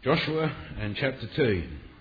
Joshua and chapter 2.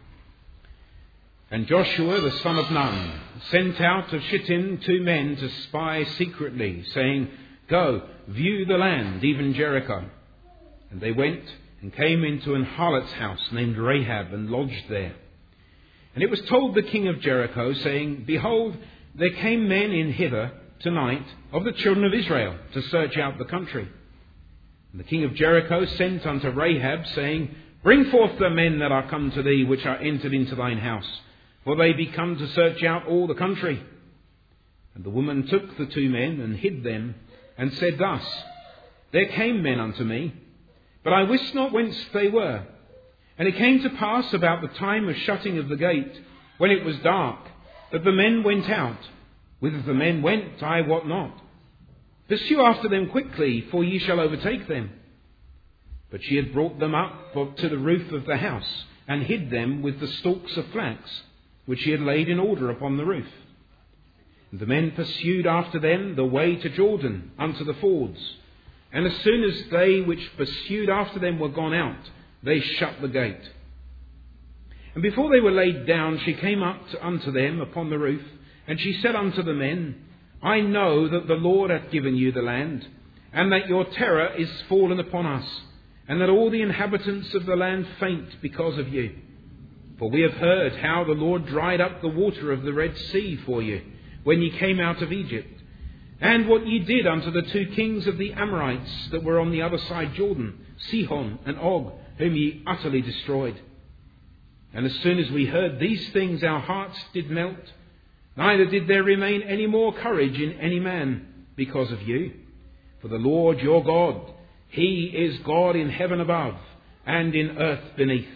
And Joshua the son of Nun sent out of Shittim 2 men to spy secretly, saying, Go, view the land, even Jericho. And they went and came into an harlot's house named Rahab, and lodged there. And it was told the king of Jericho, saying, Behold, there came men in hither tonight of the children of Israel to search out the country. And the king of Jericho sent unto Rahab, saying, Bring forth the men that are come to thee, which are entered into thine house, for they be come to search out all the country. And the woman took the 2 men and hid them, and said thus, There came men unto me, but I wist not whence they were. And it came to pass about the time of shutting of the gate, when it was dark, that the men went out. Whither the men went, I wot not. Pursue after them quickly, for ye shall overtake them. But she had brought them up to the roof of the house, and hid them with the stalks of flax, which she had laid in order upon the roof. And the men pursued after them the way to Jordan, unto the fords. And as soon as they which pursued after them were gone out, they shut the gate. And before they were laid down, she came up unto them upon the roof, and she said unto the men, I know that the Lord hath given you the land, and that your terror is fallen upon us, and that all the inhabitants of the land faint because of you. For we have heard how the Lord dried up the water of the Red Sea for you, when ye came out of Egypt, and what ye did unto the 2 kings of the Amorites that were on the other side Jordan, Sihon and Og, whom ye utterly destroyed. And as soon as we heard these things, our hearts did melt, neither did there remain any more courage in any man because of you. For the Lord your God, He is God in heaven above and in earth beneath.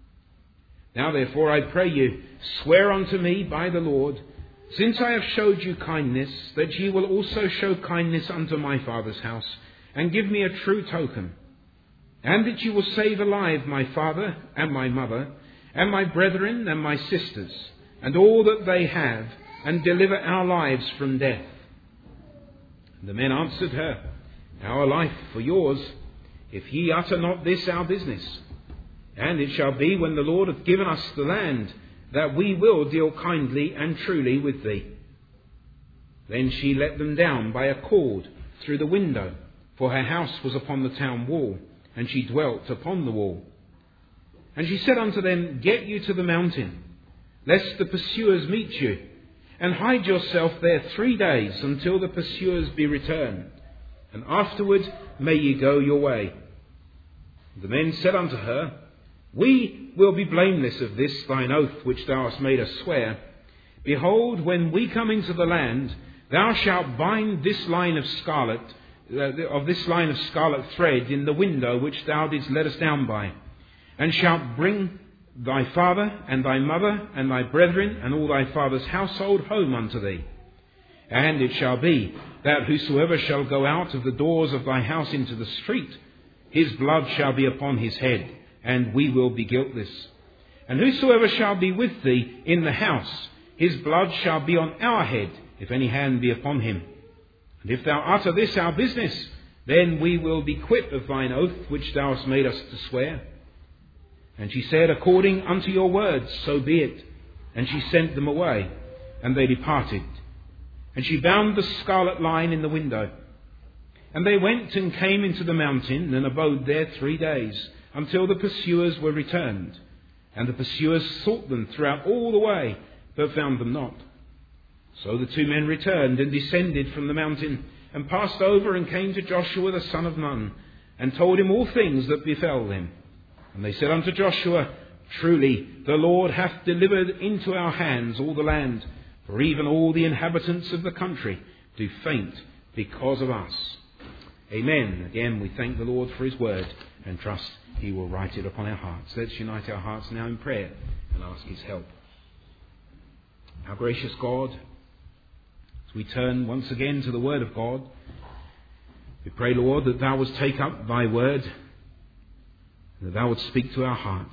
Now therefore I pray you, swear unto me by the Lord, since I have showed you kindness, that ye will also show kindness unto my father's house, and give me a true token, and that ye will save alive my father and my mother, and my brethren and my sisters, and all that they have, and deliver our lives from death. And the men answered her, Our life for yours, if ye utter not this our business. And it shall be, when the Lord hath given us the land, that we will deal kindly and truly with thee. Then she let them down by a cord through the window, for her house was upon the town wall, and she dwelt upon the wall. And she said unto them, Get you to the mountain, lest the pursuers meet you, and hide yourself there 3 days, until the pursuers be returned, and afterward may ye go your way. The men said unto her, We will be blameless of this thine oath which thou hast made us swear. Behold, when we come into the land, thou shalt bind this line of scarlet thread in the window which thou didst let us down by, and shalt bring thy father and thy mother and thy brethren and all thy father's household home unto thee. And it shall be that whosoever shall go out of the doors of thy house into the street, his blood shall be upon his head, and we will be guiltless. And whosoever shall be with thee in the house, his blood shall be on our head, if any hand be upon him. And if thou utter this our business, then we will be quit of thine oath which thou hast made us to swear. And she said, According unto your words, so be it. And she sent them away, and they departed. And she bound the scarlet line in the window. And they went and came into the mountain, and abode there 3 days, until the pursuers were returned. And the pursuers sought them throughout all the way, but found them not. So the 2 men returned, and descended from the mountain, and passed over, and came to Joshua the son of Nun, and told him all things that befell them. And they said unto Joshua, Truly the Lord hath delivered into our hands all the land, for even all the inhabitants of the country do faint because of us. Amen. Again, we thank the Lord for his word, and trust he will write it upon our hearts. Let's unite our hearts now in prayer and ask his help. Our gracious God, as we turn once again to the word of God, we pray, Lord, that thou wouldst take up thy word, and that thou wouldst speak to our hearts.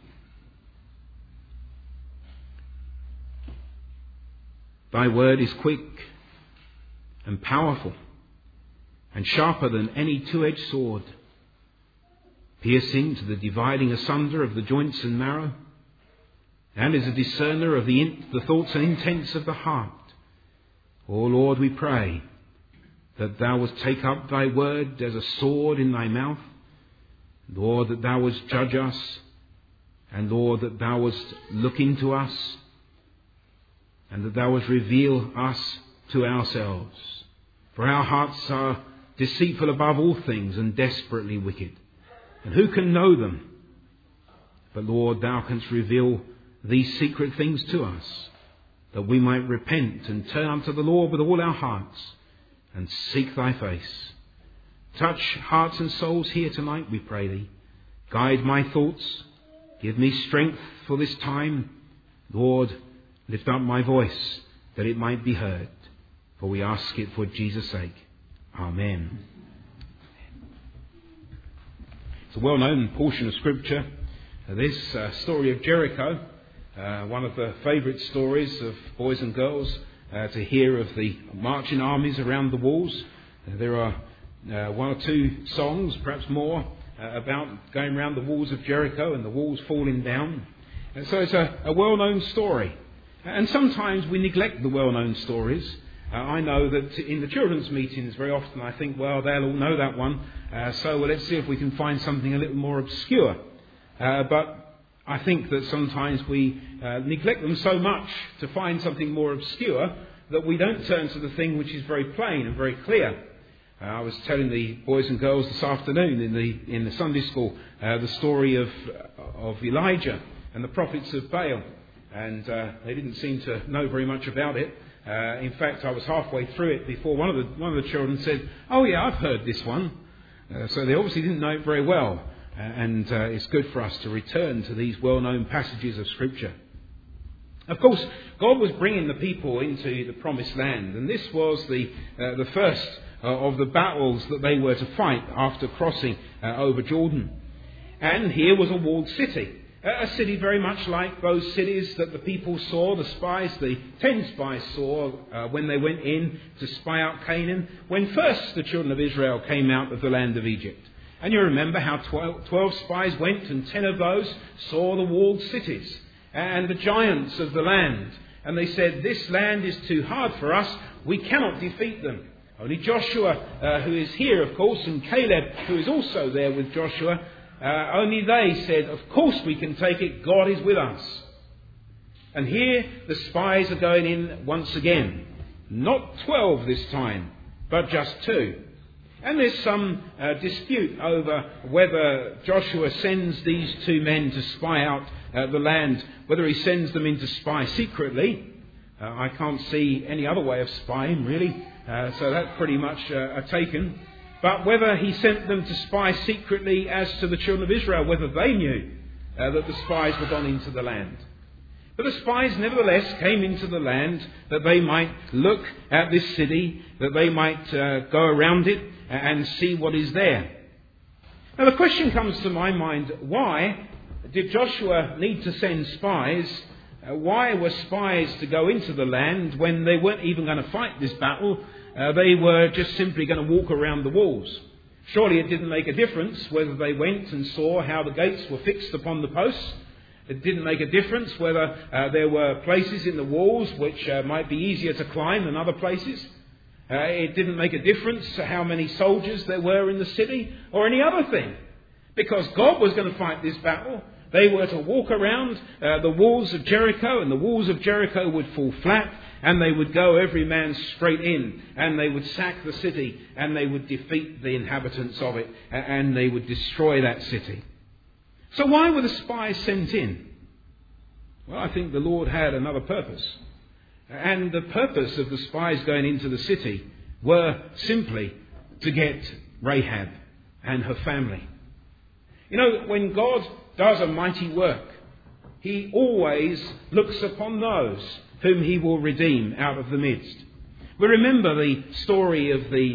Thy word is quick and powerful and sharper than any two-edged sword, piercing to the dividing asunder of the joints and marrow, and is a discerner of the thoughts and intents of the heart. O Lord, we pray that thou wouldst take up thy word as a sword in thy mouth. Lord, that thou wouldst judge us, and Lord, that thou wouldst look into us, and that thou wouldst reveal us to ourselves. For our hearts are deceitful above all things and desperately wicked. And who can know them? But Lord, thou canst reveal these secret things to us, that we might repent and turn unto the Lord with all our hearts and seek thy face. Touch hearts and souls here tonight, we pray thee. Guide my thoughts. Give me strength for this time. Lord, lift up my voice that it might be heard. For we ask it for Jesus' sake. Amen. It's a well-known portion of Scripture, this story of Jericho, one of the favourite stories of boys and girls to hear of the marching armies around the walls. There are one or two songs, perhaps more, about going around the walls of Jericho and the walls falling down. And so it's a well-known story. And sometimes we neglect the well-known stories. I know that in the children's meetings very often I think, well, they'll all know that one, so let's see if we can find something a little more obscure. But I think that sometimes we neglect them so much to find something more obscure that we don't turn to the thing which is very plain and very clear. I was telling the boys and girls this afternoon in the Sunday school the story of Elijah and the prophets of Baal, and they didn't seem to know very much about it. In fact, I was halfway through it before one of the children said, "Oh yeah, I've heard this one." So they obviously didn't know it very well, and it's good for us to return to these well-known passages of Scripture. Of course, God was bringing the people into the Promised Land, and this was the first of the battles that they were to fight after crossing over Jordan. And here was a walled city. A city very much like those cities that the people saw, the 10 spies saw when they went in to spy out Canaan, when first the children of Israel came out of the land of Egypt. And you remember how 12 spies went, and 10 of those saw the walled cities and the giants of the land. And they said, "This land is too hard for us, we cannot defeat them." Only Joshua, who is here, of course, and Caleb, who is also there with Joshua, only they said, "Of course we can take it, God is with us." And here the spies are going in once again. Not 12 this time, but just 2. And there's some dispute over whether Joshua sends these 2 men to spy out the land, whether he sends them in to spy secretly. I can't see any other way of spying, really, so that's pretty much a taken. But whether he sent them to spy secretly as to the children of Israel, whether they knew that the spies were gone into the land. But the spies nevertheless came into the land that they might look at this city, that they might go around it and see what is there. Now the question comes to my mind, why did Joshua need to send spies? Why were spies to go into the land when they weren't even going to fight this battle? They were just simply going to walk around the walls. Surely it didn't make a difference whether they went and saw how the gates were fixed upon the posts. It didn't make a difference whether there were places in the walls which might be easier to climb than other places. It didn't make a difference how many soldiers there were in the city or any other thing. Because God was going to fight this battle. They were to walk around the walls of Jericho, and the walls of Jericho would fall flat, and they would go every man straight in, and they would sack the city, and they would defeat the inhabitants of it, and they would destroy that city. So why were the spies sent in? Well, I think the Lord had another purpose. And the purpose of the spies going into the city were simply to get Rahab and her family. You know, when God does a mighty work, he always looks upon those whom he will redeem out of the midst. We remember the story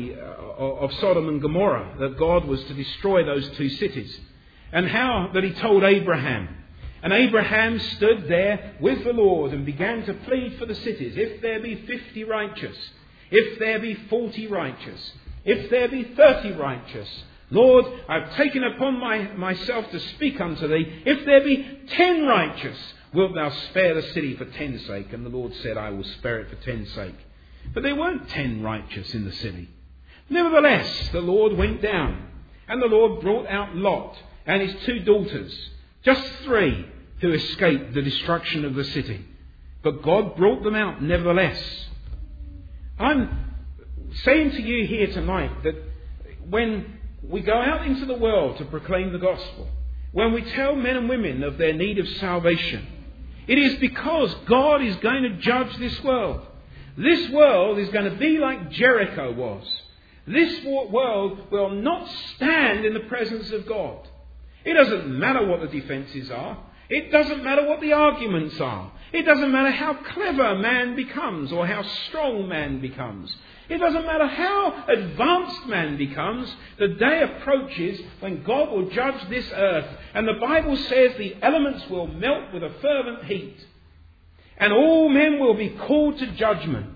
of Sodom and Gomorrah, that God was to destroy those 2 cities, and how that he told Abraham. And Abraham stood there with the Lord and began to plead for the cities. If there be 50 righteous, if there be 40 righteous, if there be 30 righteous, Lord, I've taken upon myself to speak unto thee. If there be 10 righteous, wilt thou spare the city for 10's sake? And the Lord said, I will spare it for 10's sake. But there weren't 10 righteous in the city. Nevertheless, the Lord went down, and the Lord brought out Lot and his 2 daughters, just 3 who escaped the destruction of the city. But God brought them out nevertheless. I'm saying to you here tonight that when we go out into the world to proclaim the gospel, when we tell men and women of their need of salvation, it is because God is going to judge this world. This world is going to be like Jericho was. This world will not stand in the presence of God. It doesn't matter what the defences are. It doesn't matter what the arguments are. It doesn't matter how clever man becomes or how strong man becomes. It doesn't matter how advanced man becomes. The day approaches when God will judge this earth. And the Bible says the elements will melt with a fervent heat. And all men will be called to judgment.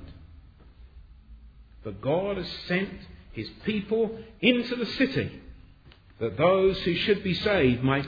But God has sent his people into the city, that those who should be saved might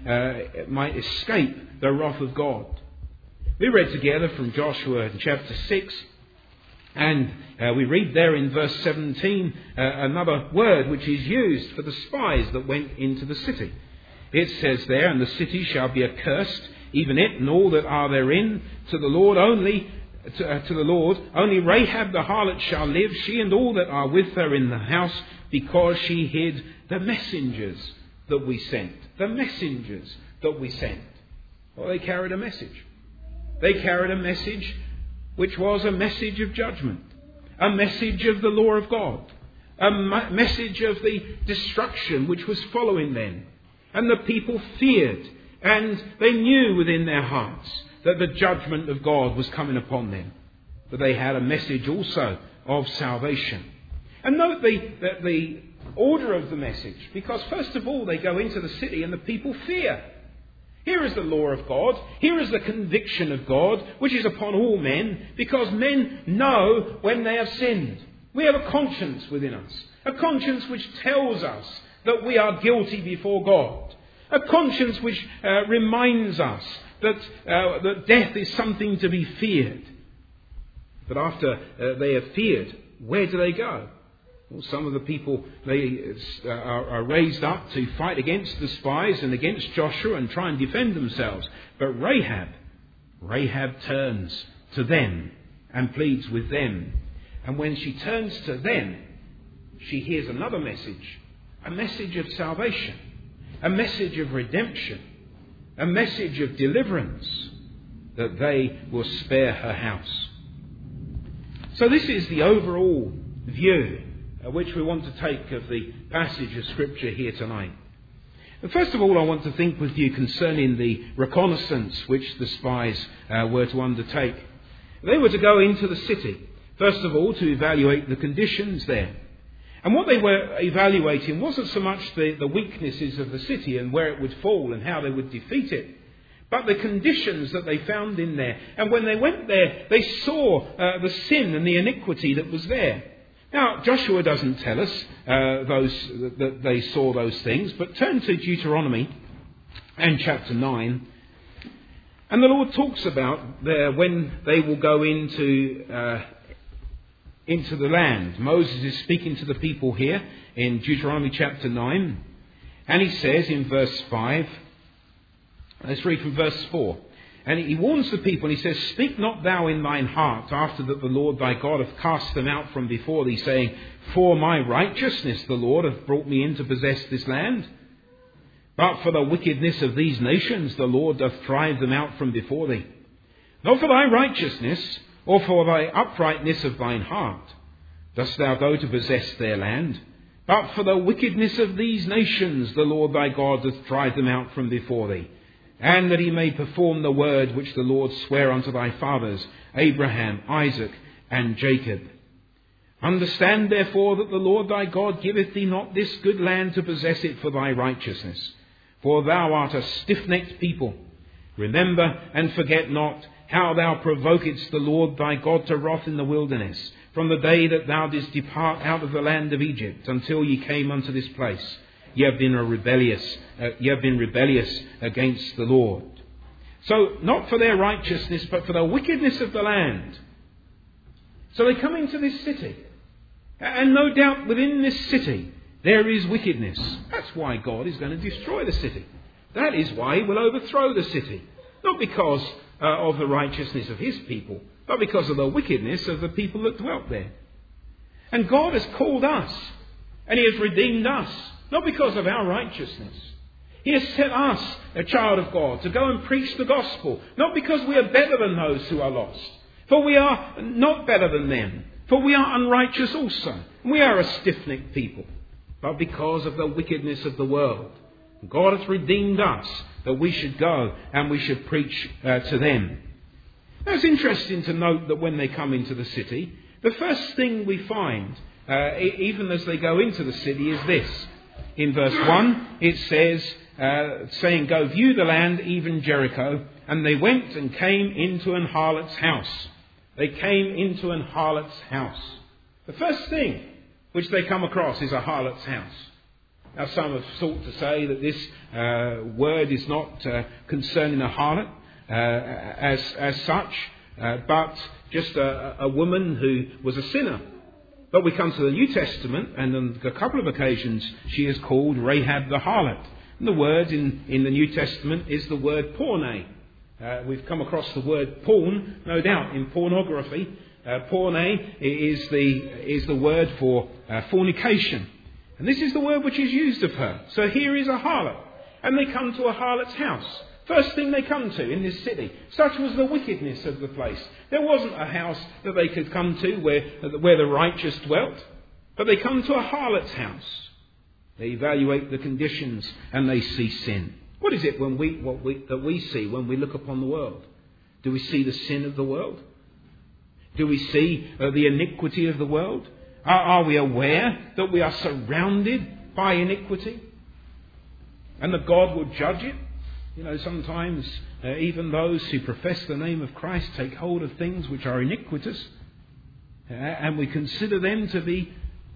escape the wrath of God. We read together from Joshua chapter 6, and we read there in verse 17 another word which is used for the spies that went into the city. It says there, and the city shall be accursed, even it and all that are therein, to the Lord only. To the Lord, only Rahab the harlot shall live, she and all that are with her in the house, because she hid the messengers that we sent. The messengers that we sent. Well, they carried a message. They carried a message which was a message of judgment, a message of the law of God, a message of the destruction which was following them. And the people feared, and they knew within their hearts that the judgment of God was coming upon them. But they had a message also of salvation. And note the order of the message, because first of all they go into the city and the people fear. Here is the law of God. Here is the conviction of God, which is upon all men, because men know when they have sinned. We have a conscience within us, a conscience which tells us that we are guilty before God, a conscience which reminds us that death is something to be feared. But after they have feared, where do they go? Well, some of the people, they are raised up to fight against the spies and against Joshua and try and defend themselves. But Rahab turns to them and pleads with them. And when she turns to them, she hears another message, a message of salvation, a message of redemption, a message of deliverance, that they will spare her house. So this is the overall view which we want to take of the passage of Scripture here tonight. And first of all, I want to think with you concerning the reconnaissance which the spies were to undertake. They were to go into the city, first of all, to evaluate the conditions there. And what they were evaluating wasn't so much the weaknesses of the city and where it would fall and how they would defeat it, but the conditions that they found in there. And when they went there, they saw the sin and the iniquity that was there. Now, Joshua doesn't tell us that they saw those things, but turn to Deuteronomy and chapter 9. And the Lord talks about there when they will go into the land. Moses is speaking to the people here in Deuteronomy chapter 9. And he says in verse 5, let's read from verse 4. And he warns the people and he says, Speak not thou in thine heart after that the Lord thy God hath cast them out from before thee, saying, For my righteousness the Lord hath brought me in to possess this land. But for the wickedness of these nations the Lord doth drive them out from before thee. Not for thy righteousness, or for thy uprightness of thine heart, dost thou go to possess their land, but for the wickedness of these nations the Lord thy God doth drive them out from before thee, and that he may perform the word which the Lord sware unto thy fathers, Abraham, Isaac, and Jacob. Understand therefore that the Lord thy God giveth thee not this good land to possess it for thy righteousness, for thou art a stiff-necked people. Remember and forget not how thou provokedst the Lord thy God to wrath in the wilderness, from the day that thou didst depart out of the land of Egypt, until ye came unto this place. you have been rebellious against the Lord. So, not for their righteousness, but for the wickedness of the land. So they come into this city. And no doubt within this city there is wickedness. That's why God is going to destroy the city. That is why He will overthrow the city. Not because of the righteousness of His people, but because of the wickedness of the people that dwelt there. And God has called us, and He has redeemed us, not because of our righteousness. He has set us, a child of God, to go and preach the gospel, not because we are better than those who are lost. For we are not better than them. For we are unrighteous also. We are a stiff-necked people. But because of the wickedness of the world, God has redeemed us that we should go and we should preach to them. Now it's interesting to note that when they come into the city, the first thing we find, even as they go into the city, is this. In verse 1, it says, saying, "Go view the land, even Jericho. And they went and came into an harlot's house." They came into an harlot's house. The first thing which they come across is a harlot's house. Now some have sought to say that this word is not concerning a harlot as such, but just a woman who was a sinner. But we come to the New Testament, and on a couple of occasions she is called Rahab the harlot. And the word in the New Testament is the word porne. We've come across the word porn, no doubt, in pornography. Porne is the word for fornication. And this is the word which is used of her. So here is a harlot. And they come to a harlot's house. First thing they come to in this city. Such was the wickedness of the place. There wasn't a house that they could come to where the righteous dwelt. But they come to a harlot's house. They evaluate the conditions and they see sin. What is it that we see when we look upon the world? Do we see the sin of the world? Do we see the iniquity of the world? Are we aware that we are surrounded by iniquity? And that God will judge it? You know, sometimes even those who profess the name of Christ take hold of things which are iniquitous. And we consider them to be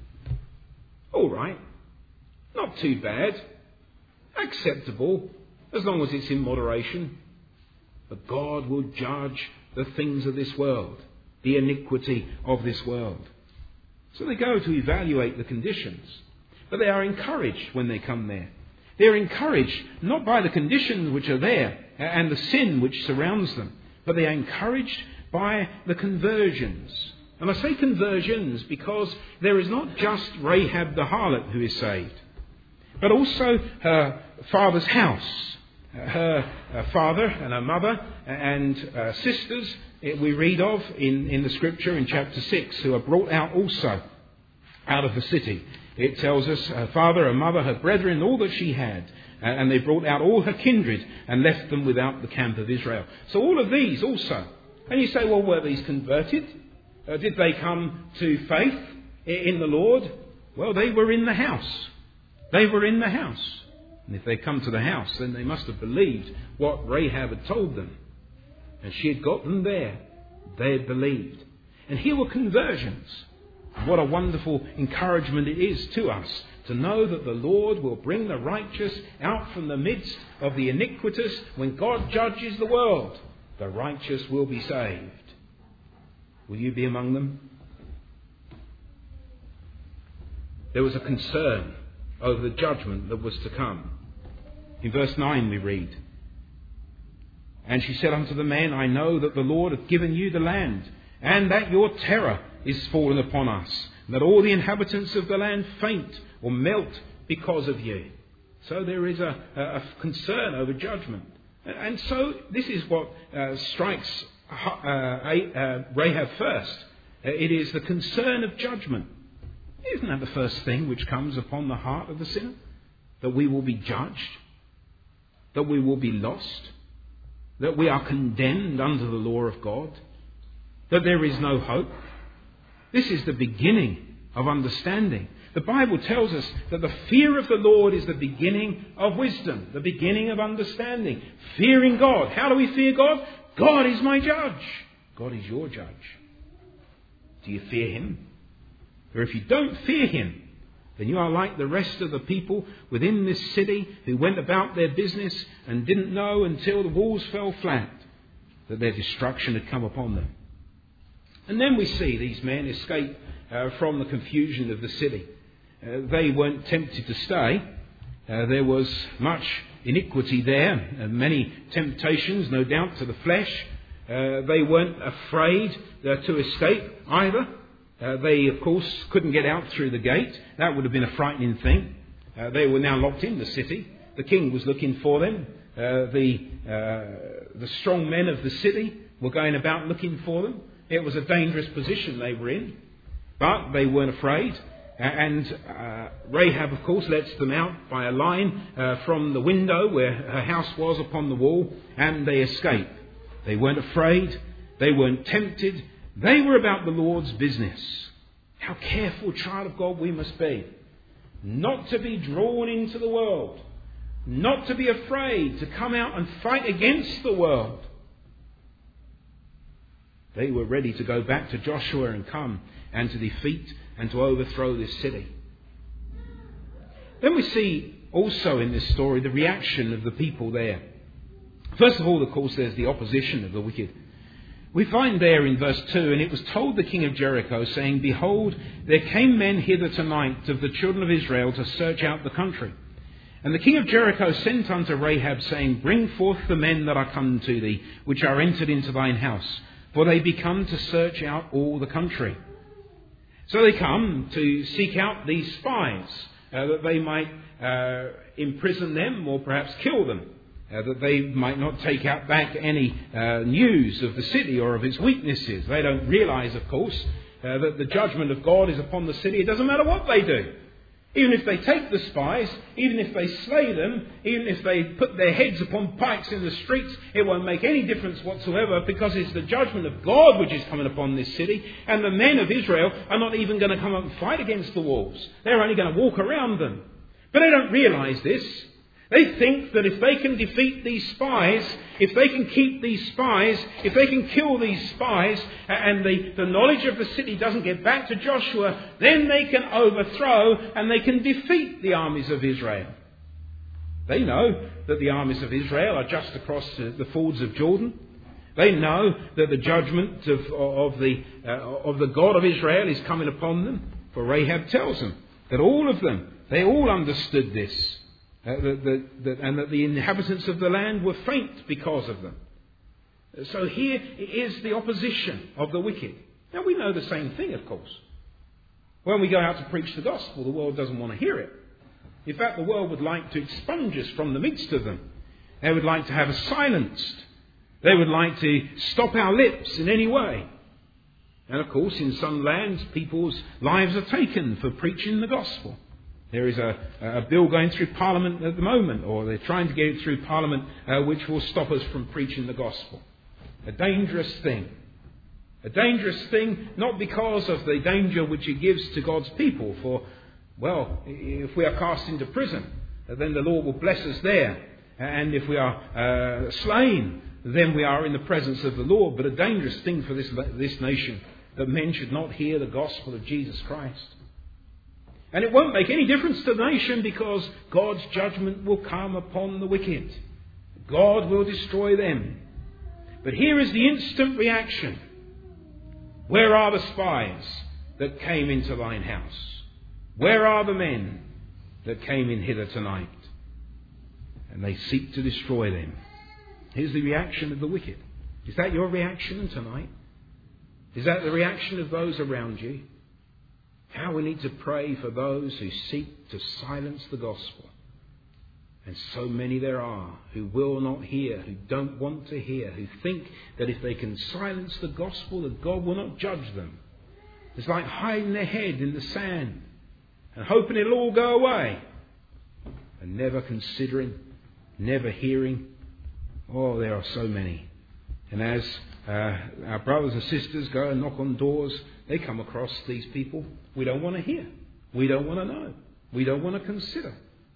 all right, not too bad, acceptable, as long as it's in moderation. But God will judge the things of this world, the iniquity of this world. So they go to evaluate the conditions. But they are encouraged when they come there. They are encouraged not by the conditions which are there and the sin which surrounds them, but they are encouraged by the conversions. And I say conversions because there is not just Rahab the harlot who is saved, but also her father's house. Her father and her mother and sisters we read of in the scripture in chapter 6, who are brought out also out of the city. It tells us her father, her mother, her brethren, all that she had. And they brought out all her kindred and left them without the camp of Israel. So all of these also. And you say, well, were these converted? Did they come to faith in the Lord? Well, they were in the house. They were in the house. And if they come to the house, then they must have believed what Rahab had told them. And she had got them there. They had believed. And here were conversions. What a wonderful encouragement it is to us to know that the Lord will bring the righteous out from the midst of the iniquitous. When God judges the world, the righteous will be saved. Will you be among them? There was a concern over the judgment that was to come. In verse 9 we read, "And she said unto the men, I know that the Lord hath given you the land, and that your terror is fallen upon us, and that all the inhabitants of the land faint or melt because of you." So there is a concern over judgment. And so this is what strikes Rahab first. It is the concern of judgment. Isn't that the first thing which comes upon the heart of the sinner? That we will be judged, that we will be lost, that we are condemned under the law of God, that there is no hope. This is the beginning of understanding. The Bible tells us that the fear of the Lord is the beginning of wisdom, the beginning of understanding. Fearing God. How do we fear God? God is my judge. God is your judge. Do you fear Him? Or if you don't fear Him, then you are like the rest of the people within this city who went about their business and didn't know until the walls fell flat that their destruction had come upon them. And then we see these men escape from the confusion of the city. They weren't tempted to stay. There was much iniquity there, many temptations, no doubt, to the flesh. They weren't afraid to escape either. They, of course, couldn't get out through the gate. That would have been a frightening thing. They were now locked in the city. The king was looking for them. The strong men of the city were going about looking for them. It was a dangerous position they were in. But they weren't afraid. And Rahab, of course, lets them out by a line from the window where her house was upon the wall, and they escape. They weren't afraid. They weren't tempted. They were about the Lord's business. How careful, child of God, we must be. Not to be drawn into the world. Not to be afraid to come out and fight against the world. They were ready to go back to Joshua and come and to defeat and to overthrow this city. Then we see also in this story the reaction of the people there. First of all, of course, there's the opposition of the wicked. We find there in verse 2, and it was told the king of Jericho, saying, Behold, there came men hither tonight of the children of Israel to search out the country. And the king of Jericho sent unto Rahab, saying, Bring forth the men that are come to thee, which are entered into thine house, for they be come to search out all the country. So they come to seek out these spies, that they might imprison them or perhaps kill them, that they might not take out back any news of the city or of its weaknesses. They don't realise, of course, that the judgment of God is upon the city. It doesn't matter what they do. Even if they take the spies, even if they slay them, even if they put their heads upon pikes in the streets, it won't make any difference whatsoever, because it's the judgment of God which is coming upon this city, and the men of Israel are not even going to come up and fight against the walls. They're only going to walk around them. But they don't realise this. They think that if they can defeat these spies, if they can keep these spies, if they can kill these spies, and the knowledge of the city doesn't get back to Joshua, then they can overthrow and they can defeat the armies of Israel. They know that the armies of Israel are just across the fords of Jordan. They know that the judgment of the God of Israel is coming upon them. For Rahab tells them that all of them, they all understood this. And that the inhabitants of the land were faint because of them. So here is the opposition of the wicked. Now we know the same thing, of course. When we go out to preach the gospel, the world doesn't want to hear it. In fact, the world would like to expunge us from the midst of them. They would like to have us silenced. They would like to stop our lips in any way. And of course, in some lands, people's lives are taken for preaching the gospel. There is a bill going through Parliament at the moment, or they're trying to get it through Parliament, which will stop us from preaching the gospel. A dangerous thing. A dangerous thing, not because of the danger which it gives to God's people. For, well, if we are cast into prison, then the Lord will bless us there. And if we are slain, then we are in the presence of the Lord. But a dangerous thing for this nation, that men should not hear the gospel of Jesus Christ. And it won't make any difference to the nation, because God's judgment will come upon the wicked. God will destroy them. But here is the instant reaction. Where are the spies that came into thine house? Where are the men that came in hither tonight? And they seek to destroy them. Here's the reaction of the wicked. Is that your reaction tonight? Is that the reaction of those around you? How we need to pray for those who seek to silence the gospel. And so many there are who will not hear, who don't want to hear, who think that if they can silence the gospel, that God will not judge them. It's like hiding their head in the sand and hoping it'll all go away. And never considering, never hearing. Oh, there are so many. And as our brothers and sisters go and knock on doors, they come across these people we don't want to hear. We don't want to know. We don't want to consider.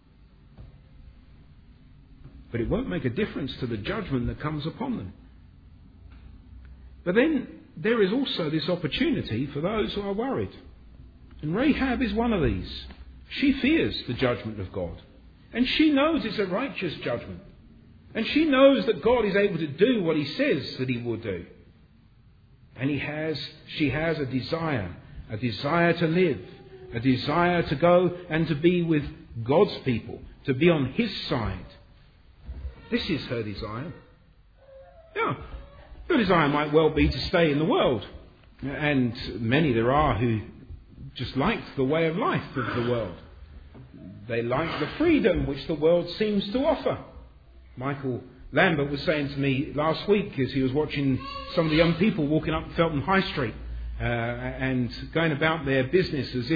But it won't make a difference to the judgment that comes upon them. But then there is also this opportunity for those who are worried. And Rahab is one of these. She fears the judgment of God. And she knows it's a righteous judgment. And she knows that God is able to do what he says that he will do. And she has a desire to live, a desire to go and to be with God's people, to be on his side. This is her desire. Yeah, her desire might well be to stay in the world. And many there are who just like the way of life of the world. They like the freedom which the world seems to offer. Michael Lambert was saying to me last week as he was watching some of the young people walking up Felton High Street and going about their business as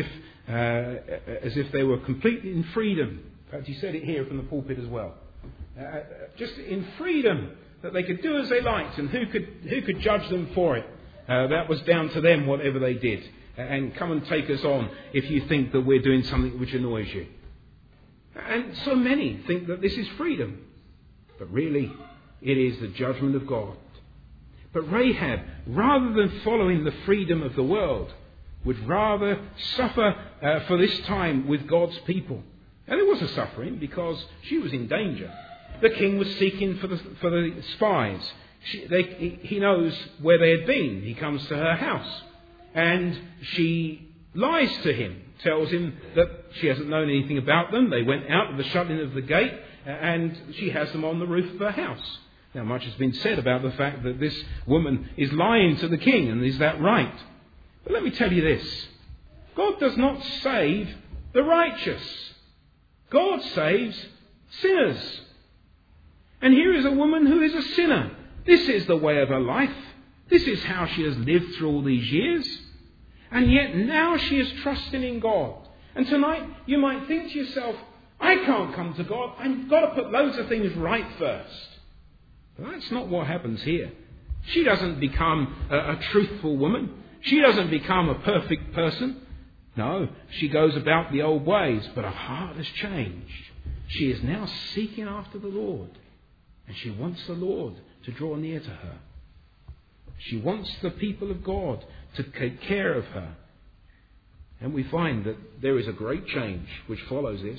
if they were completely in freedom. In fact, he said it here from the pulpit as well. Just in freedom, that they could do as they liked, and who could judge them for it? That was down to them, whatever they did. And come and take us on if you think that we're doing something which annoys you. And so many think that this is freedom. But really, it is the judgment of God. But Rahab, rather than following the freedom of the world, would rather suffer for this time with God's people. And it was a suffering because she was in danger. The king was seeking for the spies. He knows where they had been. He comes to her house. And she lies to him, tells him that she hasn't known anything about them. They went out of the shut-in of the gate, and she has them on the roof of her house. Now, much has been said about the fact that this woman is lying to the king, and is that right? But let me tell you this. God does not save the righteous. God saves sinners. And here is a woman who is a sinner. This is the way of her life. This is how she has lived through all these years. And yet now she is trusting in God. And tonight you might think to yourself, I can't come to God. I've got to put loads of things right first. But that's not what happens here. She doesn't become a truthful woman. She doesn't become a perfect person. No, she goes about the old ways, but her heart has changed. She is now seeking after the Lord. And she wants the Lord to draw near to her. She wants the people of God to take care of her. And we find that there is a great change which follows this.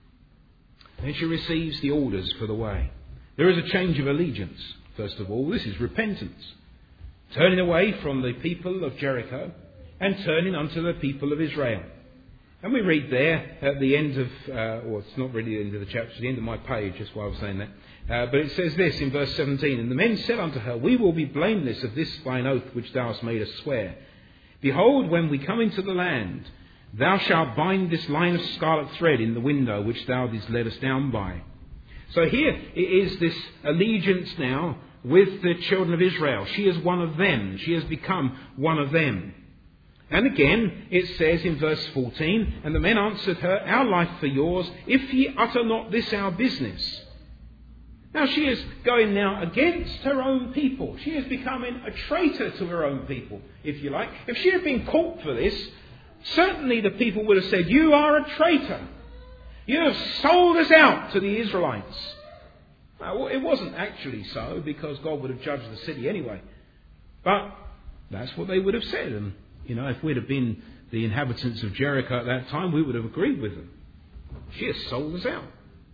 And she receives the orders for the way. There is a change of allegiance, first of all. This is repentance. Turning away from the people of Jericho and turning unto the people of Israel. And we read there at the end of, it's not really the end of the chapter, it's the end of my page, that's why I was saying that. But it says this in verse 17, And the men said unto her, We will be blameless of this thine oath which thou hast made us swear. Behold, when we come into the land, thou shalt bind this line of scarlet thread in the window which thou didst let us down by. So here it is this allegiance now with the children of Israel. She is one of them. She has become one of them. And again, it says in verse 14, And the men answered her, Our life for yours, if ye utter not this our business. Now she is going now against her own people. She is becoming a traitor to her own people, if you like. If she had been caught for this, certainly the people would have said, You are a traitor. You have sold us out to the Israelites. Well, it wasn't actually so, because God would have judged the city anyway. But that's what they would have said. And, if we'd have been the inhabitants of Jericho at that time, we would have agreed with them. She has sold us out.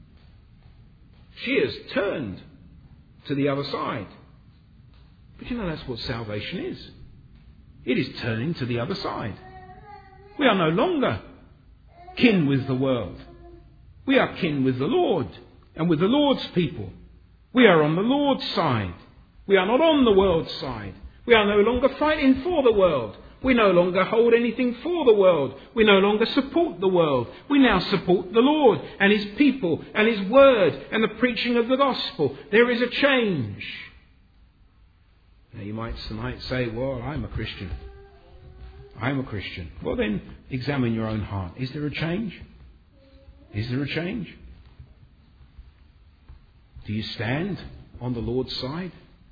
She has turned to the other side. But that's what salvation is. It is turning to the other side. We are no longer kin with the world. We are kin with the Lord and with the Lord's people. We are on the Lord's side. We are not on the world's side. We are no longer fighting for the world. We no longer hold anything for the world. We no longer support the world. We now support the Lord and His people and His word and the preaching of the gospel. There is a change. Now you might tonight say, well, I'm a Christian. I'm a Christian. Well then, examine your own heart. Is there a change? Is there a change? Do you stand on the Lord's side?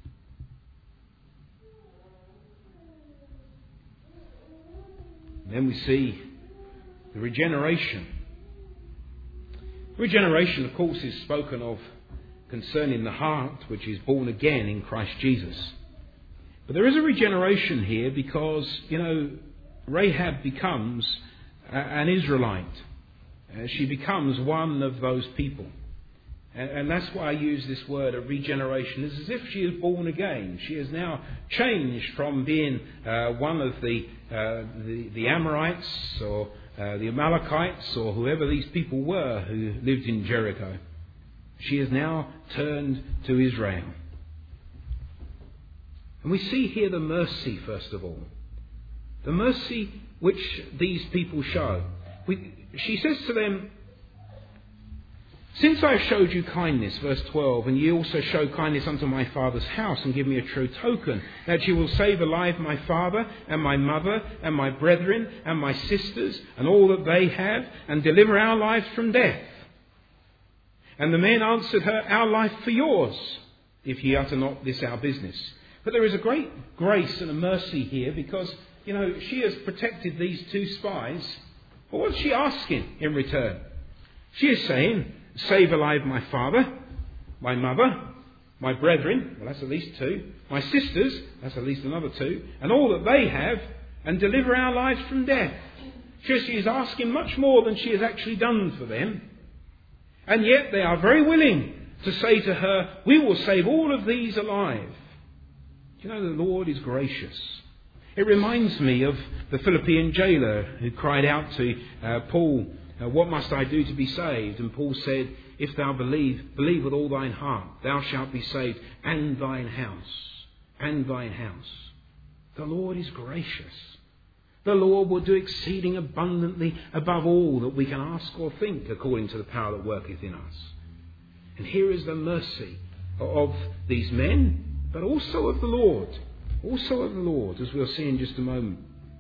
Then we see the regeneration. Regeneration, of course, is spoken of concerning the heart, which is born again in Christ Jesus. But there is a regeneration here because, Rahab becomes an Israelite. she becomes one of those people. And that's why I use this word of regeneration. It's as if she is born again. She has now changed from being one of the Amorites or the Amalekites or whoever these people were who lived in Jericho. She has now turned to Israel. And we see here the mercy, first of all. The mercy which these people show. She says to them, "Since I have showed you kindness," verse 12, "and ye also show kindness unto my father's house, and give me a true token, that you will save alive my father and my mother and my brethren and my sisters and all that they have, and deliver our lives from death. And the men answered her, Our life for yours, if ye utter not this our business." But there is a great grace and a mercy here because, she has protected these two spies. But what's she asking in return? She is saying, "Save alive my father, my mother, my brethren," well, that's at least two, "my sisters," that's at least another two, "and all that they have, and deliver our lives from death." She is asking much more than she has actually done for them. And yet they are very willing to say to her, "We will save all of these alive." Do you know the Lord is gracious? It reminds me of the Philippian jailer who cried out to Paul, "What must I do to be saved?" And Paul said, "If thou believe with all thine heart, thou shalt be saved, and thine house, and thine house." The Lord is gracious. The Lord will do exceeding abundantly above all that we can ask or think, according to the power that worketh in us. And here is the mercy of these men, but also of the Lord. Also of the Lord, as we'll see in just a moment.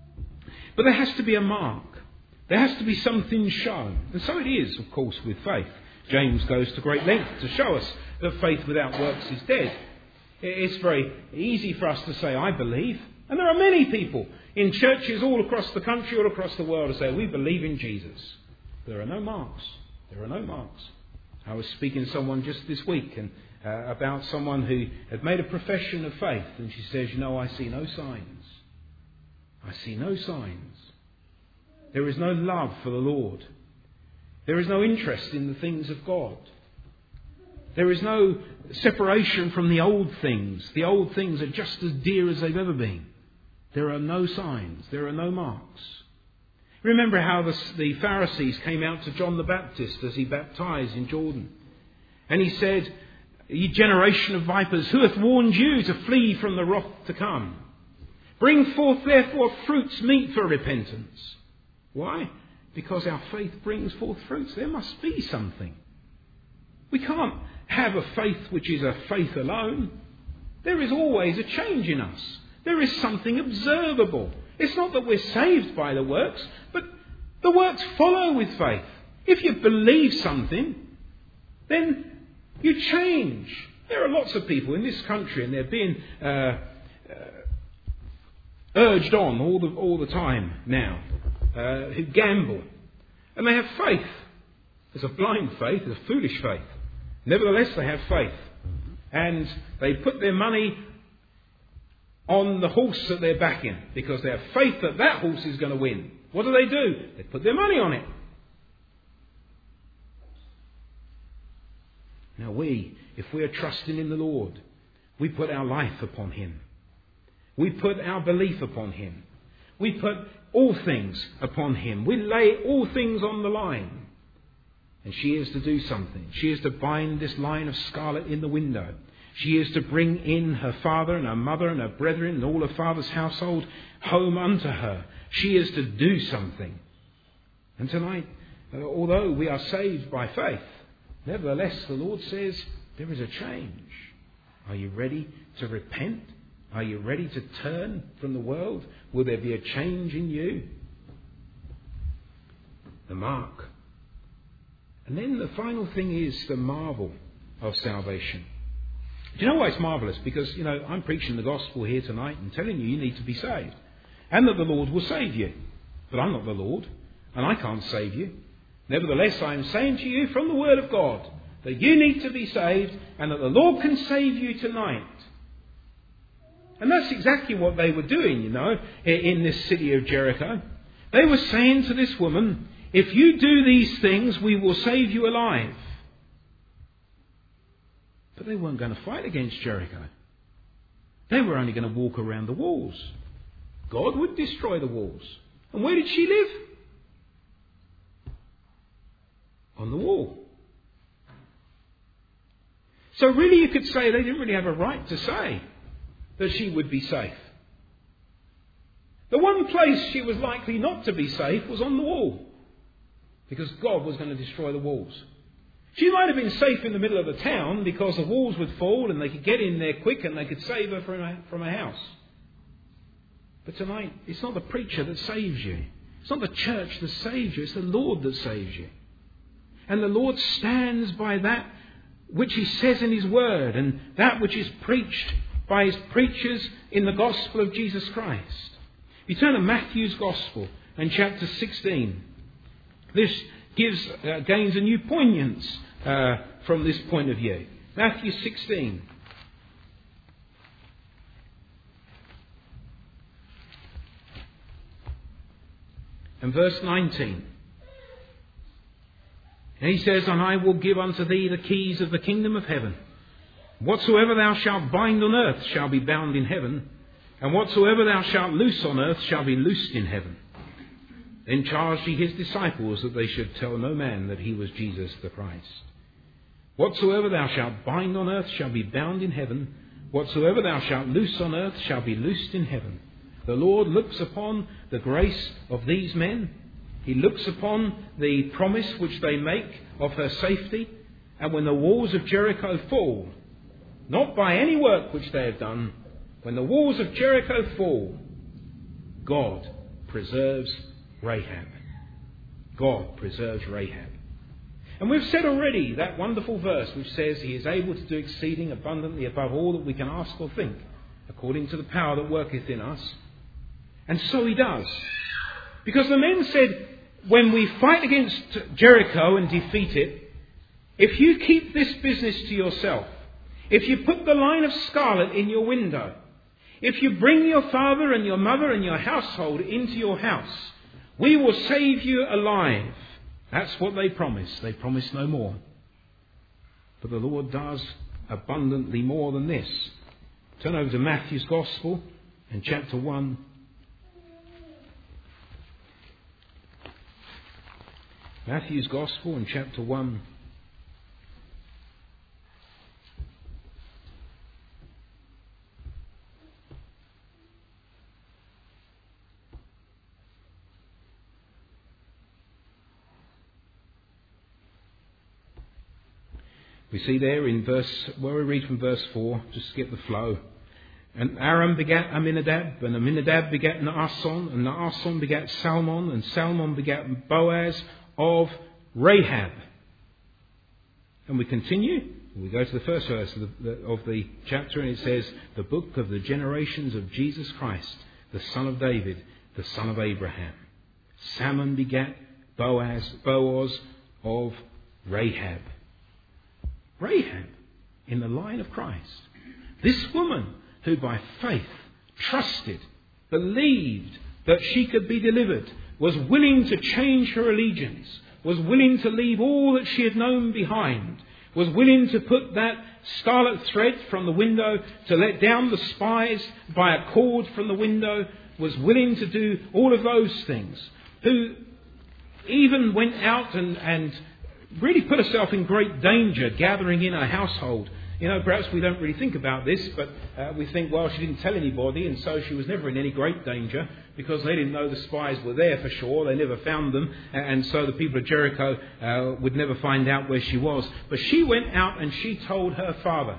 But there has to be a mark. There has to be something shown. And so it is, of course, with faith. James goes to great length to show us that faith without works is dead. It's very easy for us to say, "I believe." And there are many people in churches all across the country, all across the world, who say, "We believe in Jesus." There are no marks. There are no marks. I was speaking to someone just this week about someone who had made a profession of faith. And she says, "I see no signs. I see no signs. There is no love for the Lord. There is no interest in the things of God. There is no separation from the old things. The old things are just as dear as they've ever been. There are no signs. There are no marks." Remember how the Pharisees came out to John the Baptist as he baptized in Jordan. And he said, "Ye generation of vipers, who hath warned you to flee from the wrath to come? Bring forth therefore fruits meet for repentance." Why? Because our faith brings forth fruits. There must be something. We can't have a faith which is a faith alone. There is always a change in us. There is something observable. It's not that we're saved by the works, but the works follow with faith. If you believe something, then you change. There are lots of people in this country, and they're being urged on all the time now, who gamble. And they have faith. There's a blind faith, there's a foolish faith. Nevertheless, they have faith. And they put their money on the horse that they're backing because they have faith that that horse is going to win. What do? They put their money on it. Now if we are trusting in the Lord, we put our life upon Him. We put our belief upon Him. We put all things upon Him. We lay all things on the line. And she is to do something. She is to bind this line of scarlet in the window. She is to bring in her father and her mother and her brethren and all her father's household home unto her. She is to do something. And tonight, although we are saved by faith, nevertheless, the Lord says there is a change. Are you ready to repent? Are you ready to turn from the world? Will there be a change in you? The mark. And then the final thing is the marvel of salvation. Do you know why it's marvellous? Because, I'm preaching the gospel here tonight and telling you need to be saved. And that the Lord will save you. But I'm not the Lord, and I can't save you. Nevertheless, I am saying to you from the Word of God that you need to be saved and that the Lord can save you tonight. And that's exactly what they were doing, in this city of Jericho. They were saying to this woman, If you do these things, we will save you alive. But they weren't going to fight against Jericho. They were only going to walk around the walls. God would destroy the walls. And where did she live? On the wall. So really you could say they didn't really have a right to say that she would be safe. The one place she was likely not to be safe was on the wall, because God was going to destroy the walls. She might have been safe in the middle of the town because the walls would fall and they could get in there quick and they could save her from a house. But tonight, it's not the preacher that saves you. It's not the church that saves you. It's the Lord that saves you. And the Lord stands by that which He says in His Word and that which is preached by His preachers in the gospel of Jesus Christ. If you turn to Matthew's Gospel and chapter 16, this gains a new poignance from this point of view. Matthew 16. And verse 19. And He says, "And I will give unto thee the keys of the kingdom of heaven. Whatsoever thou shalt bind on earth shall be bound in heaven, and whatsoever thou shalt loose on earth shall be loosed in heaven." Then charged He His disciples that they should tell no man that He was Jesus the Christ. "Whatsoever thou shalt bind on earth shall be bound in heaven. Whatsoever thou shalt loose on earth shall be loosed in heaven." The Lord looks upon the grace of these men. He looks upon the promise which they make of her safety. And when the walls of Jericho fall, not by any work which they have done, when the walls of Jericho fall, God preserves Rahab. God preserves Rahab. And we've said already that wonderful verse which says He is able to do exceeding abundantly above all that we can ask or think, according to the power that worketh in us. And so He does. Because the men said, when we fight against Jericho and defeat it, if you keep this business to yourself, if you put the line of scarlet in your window, if you bring your father and your mother and your household into your house, we will save you alive. That's what they promise. They promise no more. But the Lord does abundantly more than this. Turn over to Matthew's Gospel and chapter 1. Matthew's Gospel in chapter 1. We see there in where we read from verse 4, just to get the flow. "And Aram begat Amminadab, and Amminadab begat Naason, and Naason begat Salmon, and Salmon begat Boaz of Rahab." And we continue. We go to the first verse of the chapter, and it says, "The book of the generations of Jesus Christ, the son of David, the son of Abraham. Salmon begat Boaz of Rahab." Rahab, in the line of Christ. This woman who by faith trusted, believed that she could be delivered, was willing to change her allegiance, was willing to leave all that she had known behind, was willing to put that scarlet thread from the window, to let down the spies by a cord from the window, was willing to do all of those things, who even went out and really put herself in great danger gathering in her household. You know, perhaps we don't really think about this, but we think, well, she didn't tell anybody, and so she was never in any great danger because they didn't know the spies were there for sure. They never found them, and so the people of Jericho would never find out where she was. But she went out and she told her father.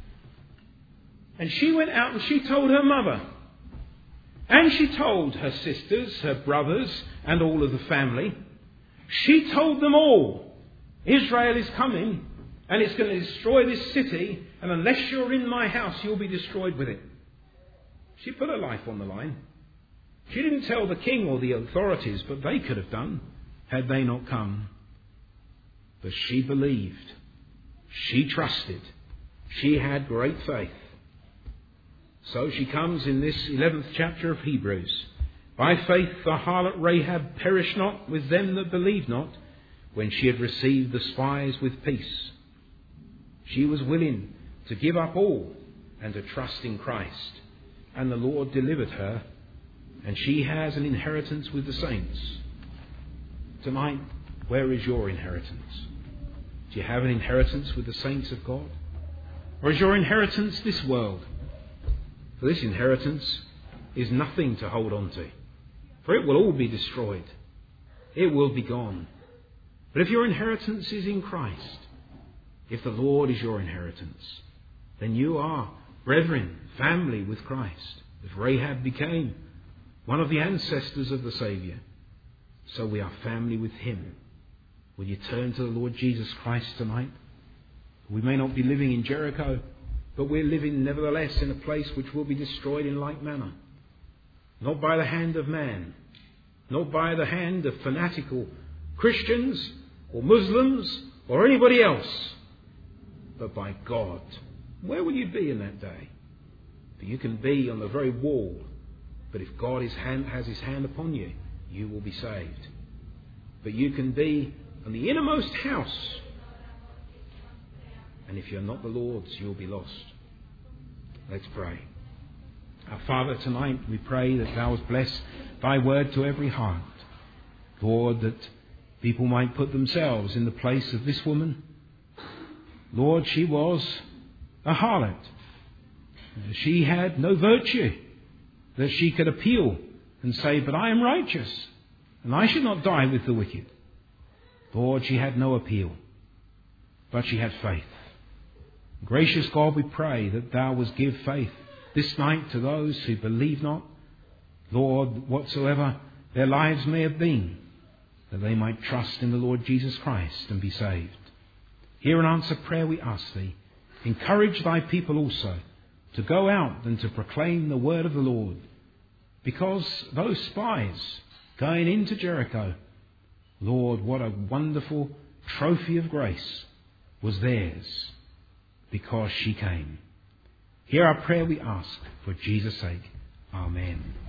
And she went out and she told her mother. And she told her sisters, her brothers, and all of the family. She told them all, Israel is coming, and it's going to destroy this city, and unless you're in my house, you'll be destroyed with it. She put her life on the line. She didn't tell the king or the authorities, but they could have done had they not come. But she believed. She trusted. She had great faith. So she comes in this 11th chapter of Hebrews, By faith the harlot Rahab perished not with them that believed not, when she had received the spies with peace. She was willing to give up all and to trust in Christ, and the Lord delivered her, and she has an inheritance with the saints. Tonight, where is your inheritance? Do you have an inheritance with the saints of God? Or is your inheritance this world? For this inheritance is nothing to hold on to, for it will all be destroyed. It will be gone. But if your inheritance is in Christ, if the Lord is your inheritance, then you are brethren, family with Christ. As Rahab became one of the ancestors of the Saviour, so we are family with him. Will you turn to the Lord Jesus Christ tonight? We may not be living in Jericho, but we're living nevertheless in a place which will be destroyed in like manner. Not by the hand of man, not by the hand of fanatical Christians or Muslims or anybody else, but by God. Where will you be in that day? For you can be on the very wall, but if God has his hand upon you, you will be saved. But you can be on the innermost house, and if you're not the Lord's, you'll be lost. Let's pray. Our Father, tonight we pray that thou would bless thy word to every heart. Lord, that people might put themselves in the place of this woman. Lord, she was a harlot. She had no virtue that she could appeal and say, but I am righteous, and I should not die with the wicked. Lord, she had no appeal, but she had faith. Gracious God, we pray that thou wouldst give faith this night to those who believe not. Lord, whatsoever their lives may have been, that they might trust in the Lord Jesus Christ and be saved. Hear and answer prayer, we ask thee. Encourage thy people also to go out and to proclaim the word of the Lord, because those spies going into Jericho, Lord, what a wonderful trophy of grace was theirs because she came. Hear our prayer, we ask, for Jesus' sake. Amen.